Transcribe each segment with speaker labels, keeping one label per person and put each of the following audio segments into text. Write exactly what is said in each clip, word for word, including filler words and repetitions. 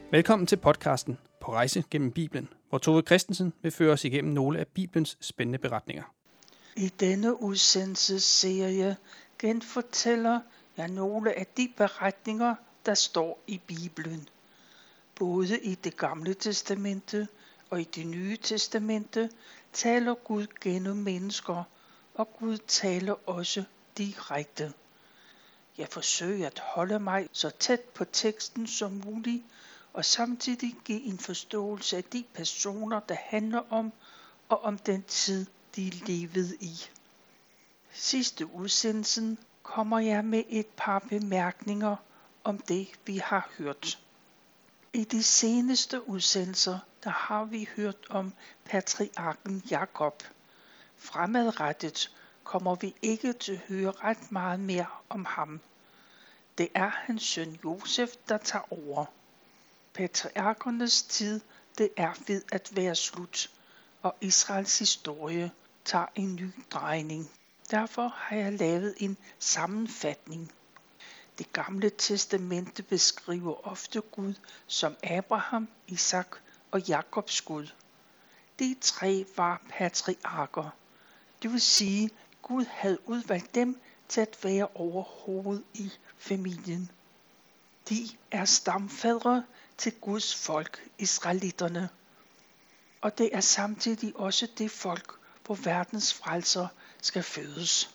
Speaker 1: Velkommen til podcasten På rejse gennem Bibelen, hvor Tove Christensen vil føre os igennem nogle af Bibelens spændende beretninger.
Speaker 2: I denne udsendelsesserie genfortæller jeg nogle af de beretninger, der står i Bibelen. Både i det gamle testamente og i det nye testamente taler Gud gennem mennesker, og Gud taler også direkte. Jeg forsøger at holde mig så tæt på teksten som muligt, og samtidig give en forståelse af de personer, der handler om, og om den tid, de levede i. Sidste udsendelsen kommer jeg med et par bemærkninger om det, vi har hørt. I de seneste udsendelser, der har vi hørt om patriarken Jakob. Fremadrettet kommer vi ikke til at høre ret meget mere om ham. Det er hans søn Josef, der tager over. Patriarkernes tid, det er ved at være slut, og Israels historie tager en ny drejning. Derfor har jeg lavet en sammenfatning. Det gamle testamente beskriver ofte Gud som Abraham, Isak og Jakobs Gud. De tre var patriarker. Det vil sige, Gud havde udvalgt dem til at være overhovedet i familien. De er stamfædre til Guds folk, israelitterne. Og det er samtidig også det folk, hvor verdens frelser skal fødes.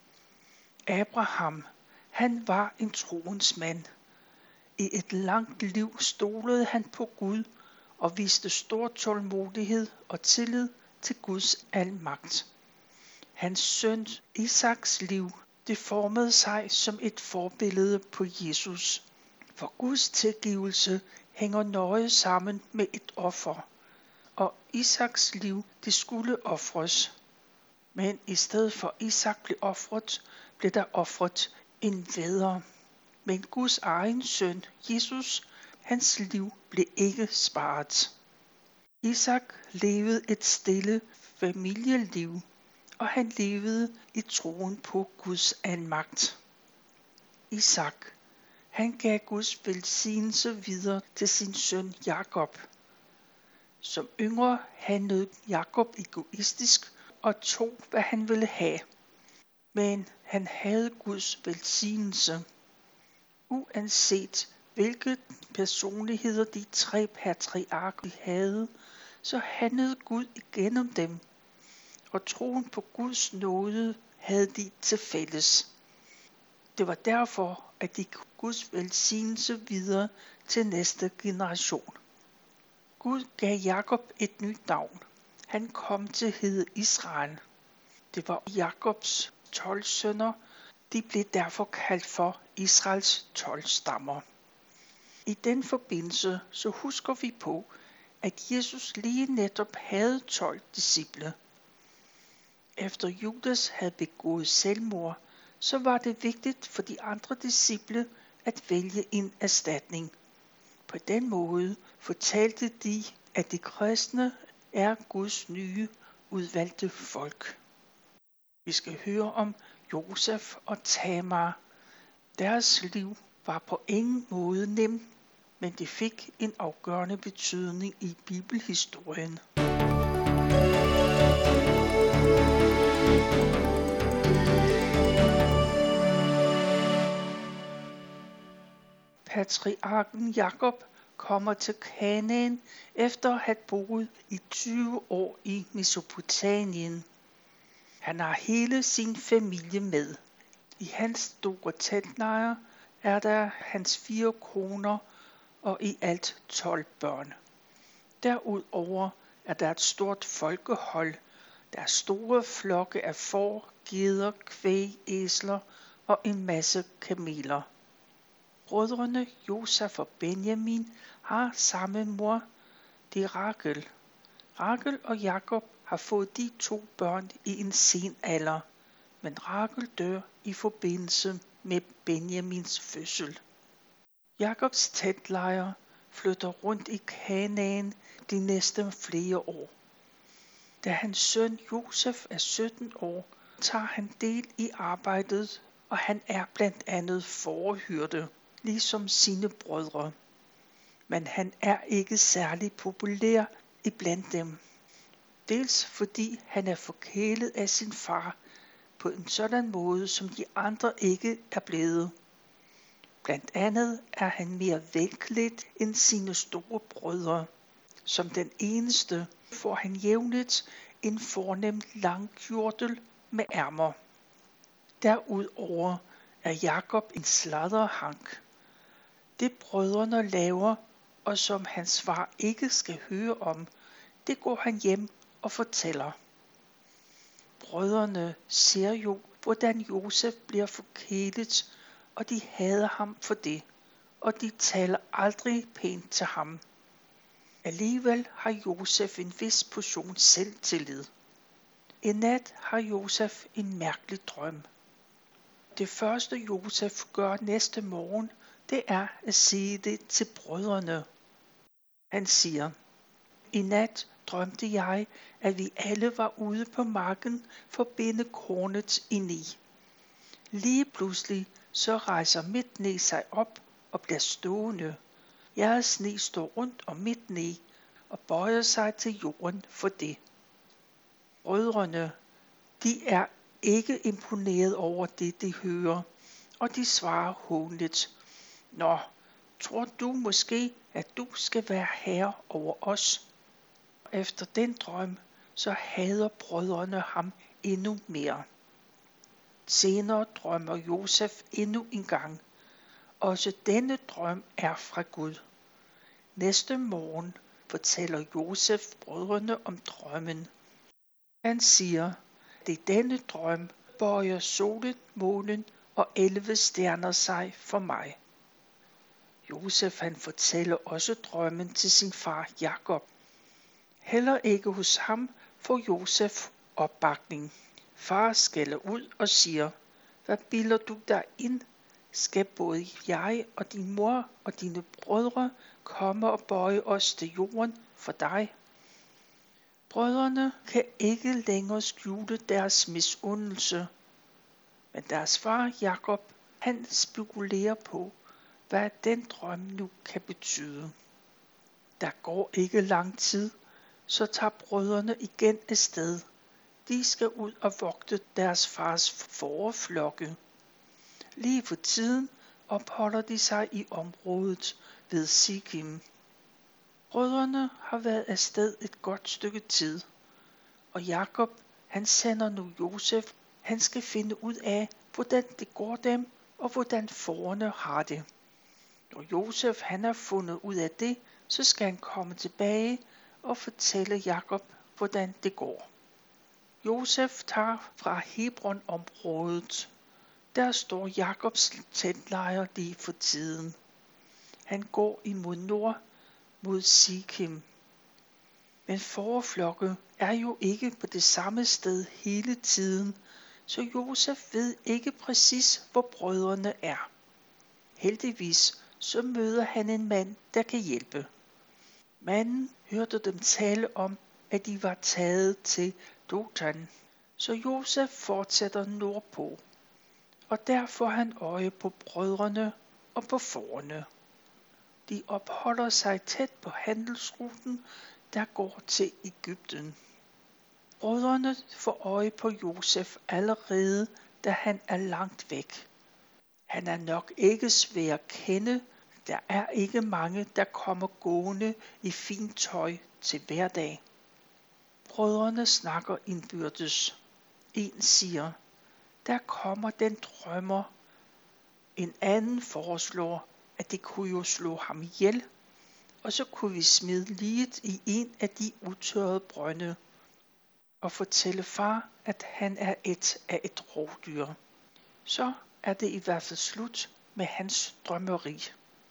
Speaker 2: Abraham, han var en troens mand. I et langt liv stolede han på Gud og viste stor tålmodighed og tillid til Guds almagt. Hans søn Isaks liv, det formede sig som et forbillede på Jesus. For Guds tilgivelse hænger nøje sammen med et offer, og Isaks liv, det skulle ofres. Men i stedet for Isak blev ofret, blev der ofret en vædder. Men Guds egen søn, Jesus, hans liv blev ikke sparet. Isak levede et stille familieliv, og han levede i troen på Guds almagt. Isak, han gav Guds velsignelse videre til sin søn Jakob. Som yngre handlede Jakob egoistisk og tog, hvad han ville have. Men han havde Guds velsignelse. Uanset hvilke personligheder de tre patriarker havde, så handlede Gud igennem dem. Og troen på Guds nåde havde de til fælles. Det var derfor, at de gav Guds velsignelse videre til næste generation. Gud gav Jakob et nyt navn. Han kom til at hedde Israel. Det var Jakobs tolv sønner. De blev derfor kaldt for Israels tolv stammer. I den forbindelse så husker vi på, at Jesus lige netop havde tolv disciple. Efter Judas havde begået selvmord, så var det vigtigt for de andre disciple at vælge en erstatning. På den måde fortalte de, at de kristne er Guds nye udvalgte folk. Vi skal høre om Josef og Tamar. Deres liv var på ingen måde nemt, men det fik en afgørende betydning i bibelhistorien. Patriarken Jakob kommer til Kanaan efter at have boet i tyve år i Mesopotamien. Han har hele sin familie med. I hans store teltlejr er der hans fire koner og i alt tolv børn. Derudover er der et stort folkehold. Der er store flokke af får, geder, kvæg, æsler og en masse kameler. Brødrene Josef og Benjamin har samme mor, det er Rachel. Rachel og Jakob har fået de to børn i en sen alder, men Rachel dør i forbindelse med Benjamins fødsel. Jakobs teltlejr flytter rundt i Kanaan de næste flere år. Da hans søn Josef er sytten år, tager han del i arbejdet, og han er blandt andet fårehyrde, ligesom sine brødre. men han er ikke særlig populær iblandt dem. Dels fordi han er forkælet af sin far på en sådan måde, som de andre ikke er blevet. Blandt andet er han mere velklædt end sine store brødre. Som den eneste får han jævnligt en fornem lang kjortel med ærmer. Derudover er Jakob en sladderhank. Det brødrene laver, og som hans far ikke skal høre om, det går han hjem og fortæller. Brødrene ser jo, hvordan Josef bliver forkælet, og de hader ham for det, og de taler aldrig pænt til ham. Alligevel har Josef en vis portion selvtillid. En nat har Josef en mærkelig drøm. Det første Josef gør næste morgen, det er at sige det til brødrene. Han siger, i nat drømte jeg, at vi alle var ude på marken for at binde kornet ind i. Lige pludselig så rejser Midtne sig op og bliver stående. Jeres sne står rundt om Midtne og bøjer sig til jorden for det. Brødrene, de er ikke imponeret over det, de hører, og de svarer hånligt. Nå, tror du måske, at du skal være herre over os? Efter den drøm, så hader brødrene ham endnu mere. Senere drømmer Josef endnu en gang. Også denne drøm er fra Gud. Næste morgen fortæller Josef brødrene om drømmen. Han siger, det er denne drøm bøjer solen, månen og elleve stjerner sig for mig. Josef han fortæller også drømmen til sin far Jakob. Heller ikke hos ham får Josef opbakning. Far skælder ud og siger, hvad bilder du dig ind? Skal både jeg og din mor og dine brødre komme og bøje os til jorden for dig? Brødrene kan ikke længere skjule deres misundelse, men deres far Jakob, han spekulerer på, hvad den drøm nu kan betyde. Der går ikke lang tid, så tager brødrene igen afsted. De skal ud og vogte deres fars fåreflokke. Lige for tiden opholder de sig i området ved Sikim. Brødrene har været afsted et godt stykke tid, og Jakob, han sender nu Josef. Han skal finde ud af, hvordan det går dem, og hvordan fårene har det. Når Josef han har fundet ud af det, så skal han komme tilbage og fortælle Jakob, hvordan det går. Josef tager fra Hebron-området. Der står Jakobs teltlejr lige for tiden. Han går imod nord, mod Sikim. Men fåreflokke er jo ikke på det samme sted hele tiden, så Josef ved ikke præcis, hvor brødrene er. Heldigvis så møder han en mand, der kan hjælpe. Manden hørte dem tale om, at de var taget til Dothan, så Josef fortsætter nordpå, og der får han øje på brødrene og på fårene. De opholder sig tæt på handelsruten, der går til Egypten. Brødrene får øje på Josef allerede, da han er langt væk. Han er nok ikke svær at kende. Der er ikke mange, der kommer gående i fint tøj til hverdag. Brødrene snakker indbyrdes. En siger, der kommer den drømmer. En anden foreslår, at det kunne jo slå ham ihjel, og så kunne vi smide liget i en af de utørrede brønde og fortælle far, at han er et af et rovdyr. Så er det i hvert fald slut med hans drømmeri.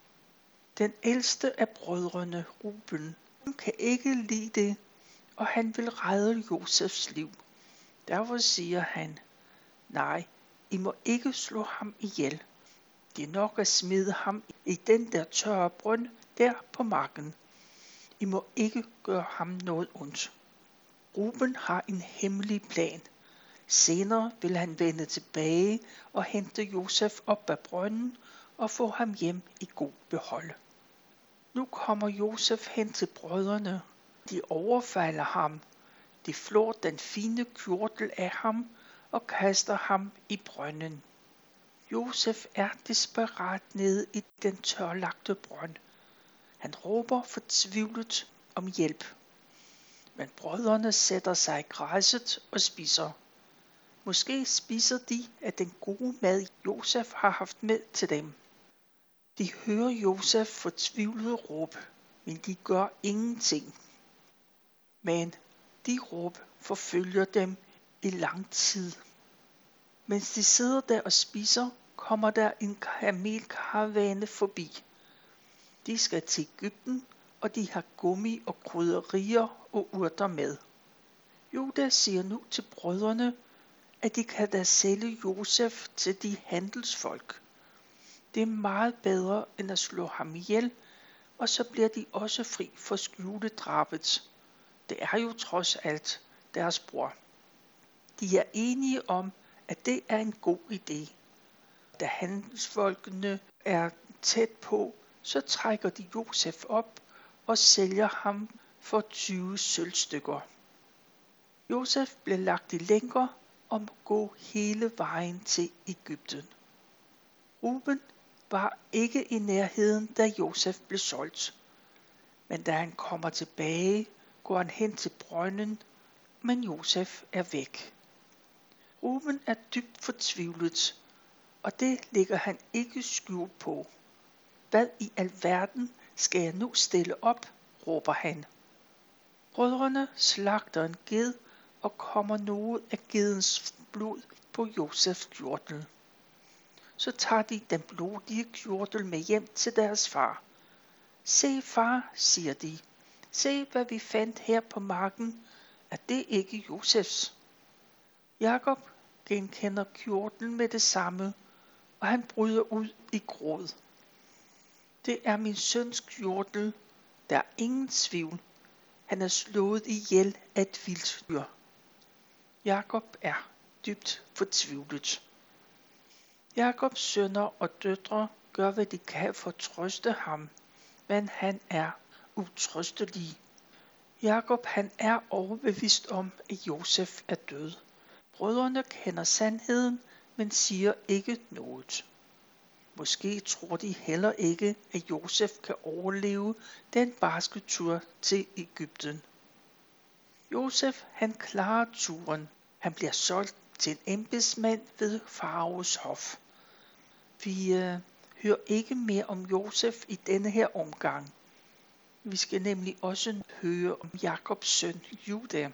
Speaker 2: Den ældste af brødrene, Ruben, kan ikke lide det, og han vil redde Josefs liv. Derfor siger han, nej, I må ikke slå ham ihjel. Det er nok at smide ham i den der tørre brønd der på marken. I må ikke gøre ham noget ondt. Ruben har en hemmelig plan. Senere vil han vende tilbage og hente Josef op af brønden og få ham hjem i god behold. Nu kommer Josef hen til brødrene. De overfalder ham. De flår den fine kjortel af ham og kaster ham i brønden. Josef er desperat nede i den tørlagte brønd. Han råber fortvivlet om hjælp. Men brødrene sætter sig i græsset og spiser. Måske spiser de af den gode mad, Josef har haft med til dem. De hører Josef fortvivlet råb, men de gør ingenting. Men de råb forfølger dem i lang tid. Mens de sidder der og spiser, kommer der en kamelkaravane forbi. De skal til Egypten, og de har gummi og krydderier og urter med. Juda siger nu til brødrene, at de kan da sælge Josef til de handelsfolk. Det er meget bedre end at slå ham ihjel, og så bliver de også fri for skjuledrabet. Det er jo trods alt deres bror. De er enige om, at det er en god idé. Da handelsfolkene er tæt på, så trækker de Josef op og sælger ham for tyve sølvstykker. Josef blev lagt i lænker og må gå hele vejen til Egypten. Ruben var ikke i nærheden, da Josef blev solgt. Men da han kommer tilbage, går han hen til brønden, men Josef er væk. Ruben er dybt fortvivlet, og det lægger han ikke skjult på. Hvad i alverden skal jeg nu stille op, råber han. Brødrene slagter en ged og kommer noget af gedens blod på Josefs kjortel. Så tager de den blodige kjortel med hjem til deres far. Se far, siger de. Se hvad vi fandt her på marken. Er det ikke Josefs? Jakob genkender kjortlen med det samme, og han bryder ud i gråd. Det er min søns kjortel. Der er ingen tvivl. Han er slået ihjel af et vildt dyr. Jakob er dybt fortvivlet. Jakobs sønner og døtre gør, hvad de kan for at trøste ham, men han er utrøstelig. Jakob han er overbevist om, at Josef er død. Brødrene kender sandheden, men siger ikke noget. Måske tror de heller ikke, at Josef kan overleve den barske tur til Egypten. Josef han klarer turen. Han bliver solgt til en embedsmand ved faraos hof. Vi øh, hører ikke mere om Josef i denne her omgang. Vi skal nemlig også høre om Jakobs søn Juda.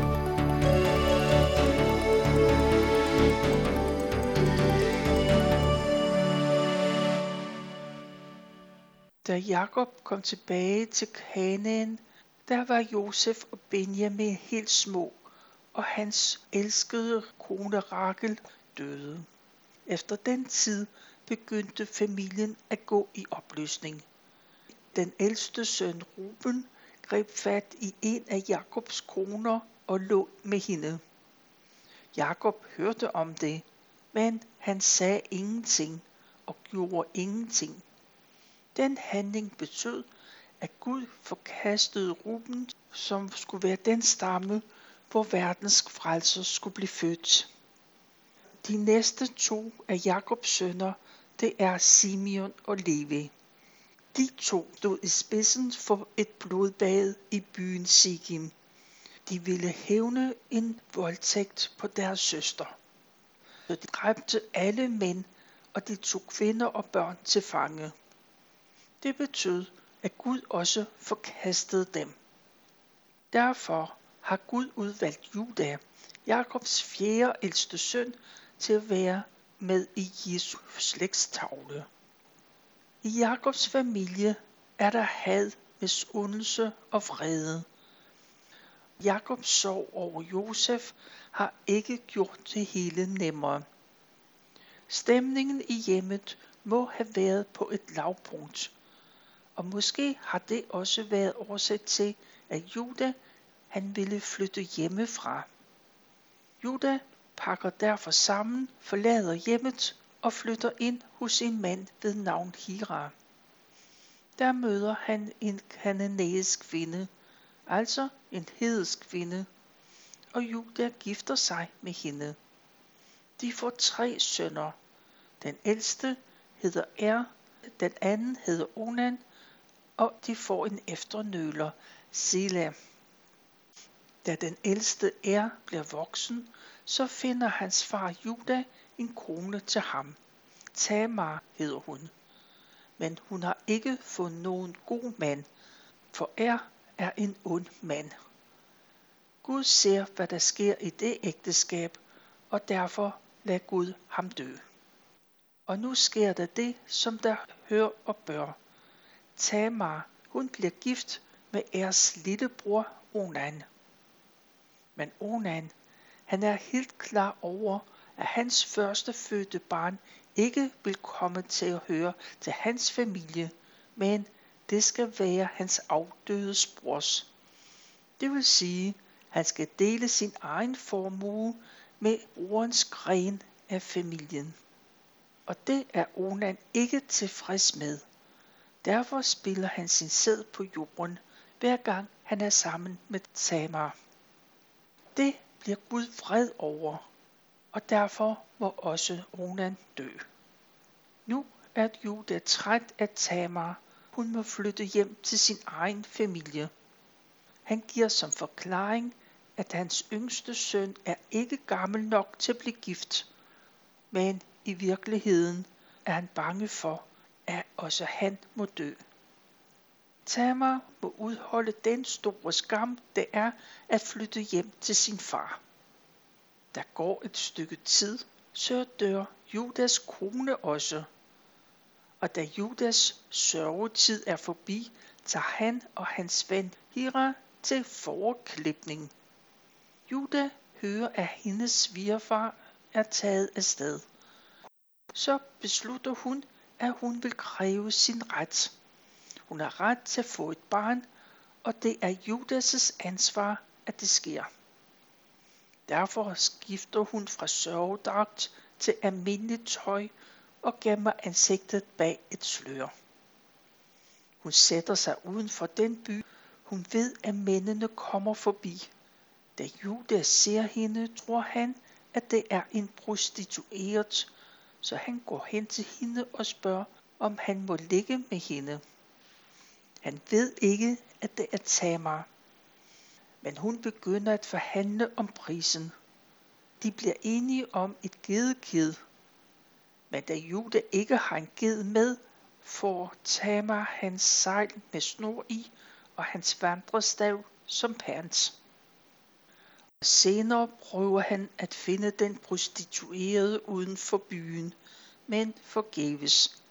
Speaker 2: Da Jakob kom tilbage til Kanaan, der var Josef og Benjamin helt små, og hans elskede kone Rachel døde. Efter den tid begyndte familien at gå i opløsning. Den ældste søn Ruben greb fat i en af Jakobs koner og lå med hende. Jakob hørte om det, men han sagde ingenting og gjorde ingenting. Den handling betød, at Gud forkastede Ruben, som skulle være den stamme, hvor verdens frelser skulle blive født. De næste to af Jakobs sønner, det er Simeon og Levi. De to stod i spidsen for et blodbad i byen Sikim. De ville hævne en voldtægt på deres søster. Så de dræbte alle mænd, og de tog kvinder og børn til fange. Det betød, at Gud også forkastede dem. Derfor har Gud udvalgt Juda, Jakobs fjerde ældste søn, til at være med i Jesu slægtstavle. I Jakobs familie er der had, misundelse og vrede. Jakobs sorg over Josef har ikke gjort det hele nemmere. Stemningen i hjemmet må have været på et lavpunkt, og måske har det også været årsag til, at Juda han ville flytte hjemmefra. Juda pakker derfor sammen, forlader hjemmet og flytter ind hos en mand ved navn Hira. der møder han en kananæisk kvinde, altså en hedensk kvinde, og Juda gifter sig med hende. De får tre sønner. Den ældste hedder Er, den anden hedder Onan, og de får en efternøler, Sela. Da den ældste Er bliver voksen, så finder hans far Juda en kone til ham. Tamar hedder hun. Men hun har ikke fundet nogen god mand, for Er er en ond mand. Gud ser, hvad der sker i det ægteskab, og derfor lader Gud ham dø. Og nu sker der det, som der hører og bør. Tamar, hun bliver gift med Ers lillebror Onan. Men Onan, han er helt klar over, at hans førstefødte barn ikke vil komme til at høre til hans familie, men det skal være hans afdøde brors. Det vil sige, at han skal dele sin egen formue med brorens gren af familien. Og det er Onan ikke tilfreds med. Derfor spiller han sin sæd på jorden, hver gang han er sammen med Tamar. Det bliver Gud vred over, og derfor må også Onan dø. Nu er Juda træt af Tamar. Hun må flytte hjem til sin egen familie. Han giver som forklaring, at hans yngste søn er ikke gammel nok til at blive gift, men i virkeligheden er han bange for, at også han må dø. Tamar må udholde den store skam, det er at flytte hjem til sin far. Der går et stykke tid, så dør Judas kone også. Og da Judas sørgetid er forbi, tager han og hans ven Hira til fåreklipning. Juda hører, at hendes svigerfar er taget afsted. Så beslutter hun, at hun vil kræve sin ret. Hun har ret til at få et barn, og det er Judas' ansvar, at det sker. Derfor skifter hun fra sørgedragt til almindeligt tøj og gemmer ansigtet bag et slør. Hun sætter sig uden for den by. Hun ved, at mændene kommer forbi. Da Judas ser hende, tror han, at det er en prostitueret, så han går hen til hende og spørger, om han må ligge med hende. Han ved ikke, at det er Tamar, men hun begynder at forhandle om prisen. De bliver enige om et gedekid, men da Juda ikke har en ged med, får Tamar hans sejl med snor i og hans vandrestav som pant. Senere prøver han at finde den prostituerede uden for byen, men forgæves.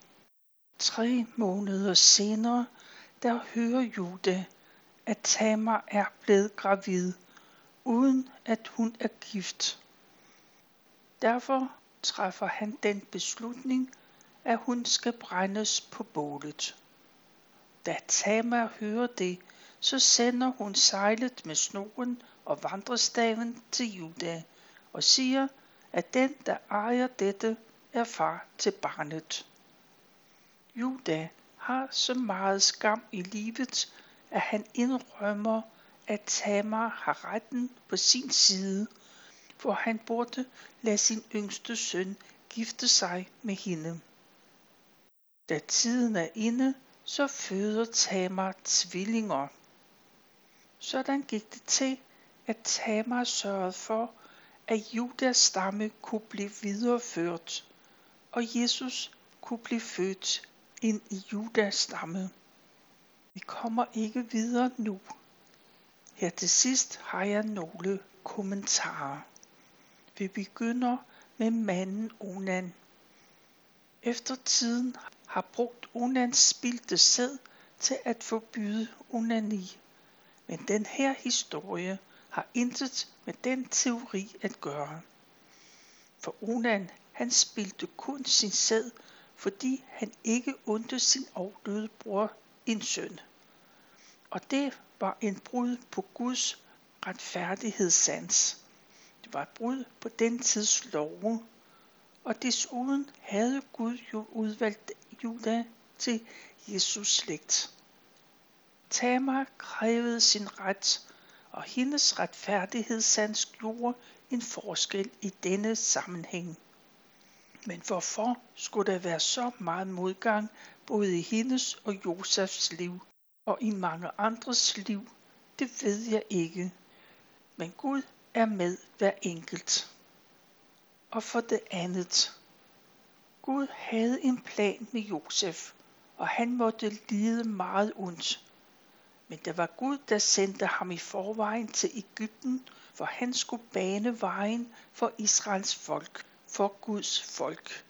Speaker 2: Tre måneder senere, der hører Juda, at Tamar er blevet gravid, uden at hun er gift. Derfor træffer han den beslutning, at hun skal brændes på bålet. Da Tamar hører det, så sender hun sejlet med snoren og vandrestaven til Juda og siger, at den, der ejer dette, er far til barnet. Juda har så meget skam i livet, at han indrømmer, at Tamar har retten på sin side, for han burde lade sin yngste søn gifte sig med hende. Da tiden er inde, så føder Tamar tvillinger. Sådan gik det til, at Tamar sørgede for, at Judas stamme kunne blive videreført, og Jesus kunne blive født ind i Judas stamme. Vi kommer ikke videre nu. Her til sidst har jeg nogle kommentarer. Vi begynder med manden Onan. Efter tiden har brugt Onans spildte sæd til at forbyde onani. Men den her historie har intet med den teori at gøre. For Onan, han spildte kun sin sæd, fordi han ikke undte sin afdøde bror en søn. Og det var en brud på Guds retfærdighedssans. Det var et brud på den tids love, og desuden havde Gud jo udvalgt Juda til Jesus slægt. Tamar krævede sin ret, og hendes retfærdighedssans gjorde en forskel i denne sammenhæng. Men hvorfor skulle der være så meget modgang både i hendes og Josefs liv og i mange andres liv? Det ved jeg ikke. Men Gud er med hver enkelt. Og for det andet. Gud havde en plan med Josef, og han måtte lide meget ondt. Men det var Gud, der sendte ham i forvejen til Egypten, hvor han skulle bane vejen for Israels folk, for Guds folk.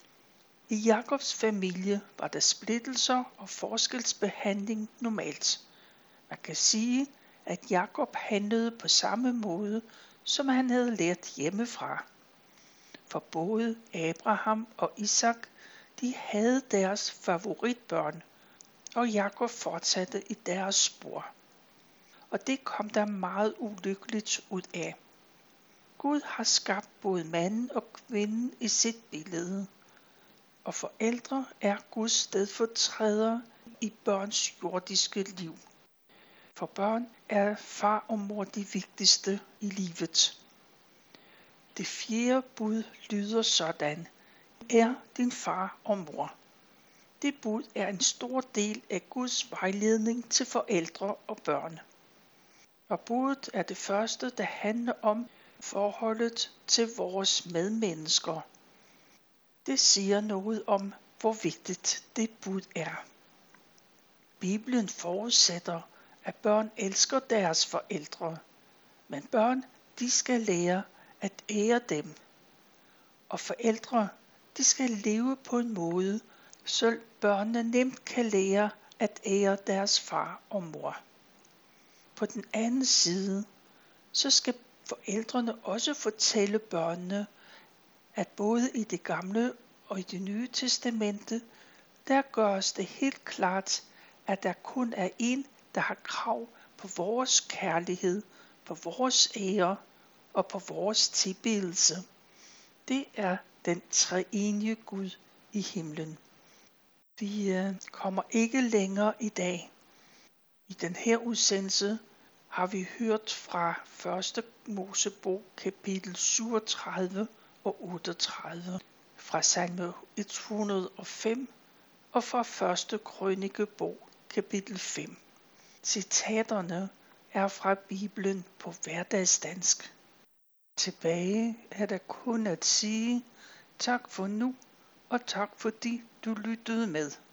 Speaker 2: I Jakobs familie var der splittelser og forskelsbehandling normalt. Man kan sige, at Jakob handlede på samme måde, som han havde lært hjemmefra. For både Abraham og Isak, de havde deres favoritbørn, og Jakob fortsatte i deres spor. Og det kom der meget ulykkeligt ud af. Gud har skabt både manden og kvinden i sit billede, og forældre er Guds stedfortræder i børns jordiske liv. For børn er far og mor de vigtigste i livet. Det fjerde bud lyder sådan: er din far og mor. Det bud er en stor del af Guds vejledning til forældre og børn. Og budet er det første, der handler om forholdet til vores medmennesker. Det siger noget om, hvor vigtigt det bud er. Bibelen forudsætter, at børn elsker deres forældre, men børn, de skal lære at ære dem. Og forældre, de skal leve på en måde, så børnene nemt kan lære at ære deres far og mor. På den anden side, så skal forældrene også fortælle børnene, at både i det gamle og i det nye testamente, der gøres det helt klart, at der kun er en, der har krav på vores kærlighed, på vores ære og på vores tilbedelse. Det er den treenige Gud i himlen. Vi øh, kommer ikke længere i dag. I den her udsendelse har vi hørt fra første Mosebog kapitel syvogtredive og otteogtredive, fra salme et hundrede og fem og fra første Krønikebog kapitel fem. Citaterne er fra Bibelen på hverdagsdansk. Tilbage er der kun at sige tak for nu, og tak fordi du lyttede med.